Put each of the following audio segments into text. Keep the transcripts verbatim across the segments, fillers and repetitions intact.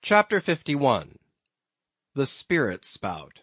CHAPTER fifty-one. The Spirit Spout.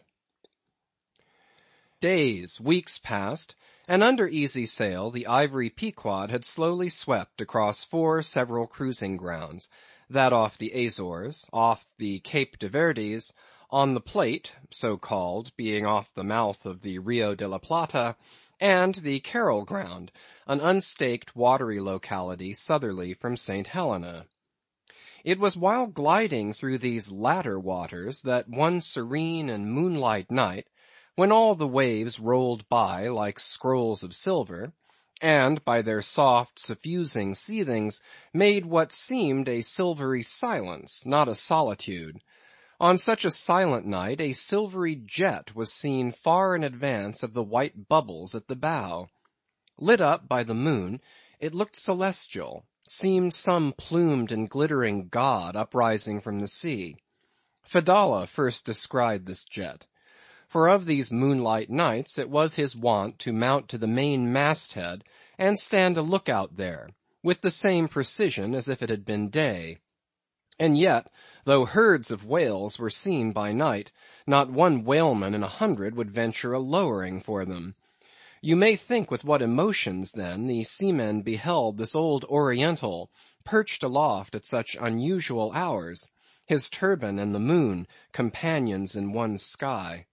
Days, weeks passed, and under easy sail the ivory Pequod had slowly swept across four several cruising grounds; that off the Azores, off the Cape de Verdes, on the Plate, so called, being off the mouth of the Rio de la Plata, and the Carroll Ground, an unstaked watery locality southerly from St. Helena. It was while gliding through these latter waters that one serene and moonlight night, when all the waves rolled by like scrolls of silver, and by their soft suffusing seethings made what seemed a silvery silence, not a solitude; on such a silent night a silvery jet was seen far in advance of the white bubbles at the bow. Lit up by the moon, it looked celestial, seemed some plumed and glittering god uprising from the sea. Fedallah first descried this jet; for of these moonlight nights it was his wont to mount to the main mast head and stand a look out there, with the same precision as if it had been day. And yet, though herds of whales were seen by night, not one whaleman in a hundred would venture a lowering for them. You may think with what emotions, then, the seamen beheld this old Oriental perched aloft at such unusual hours; his turban and the moon, companions in one sky.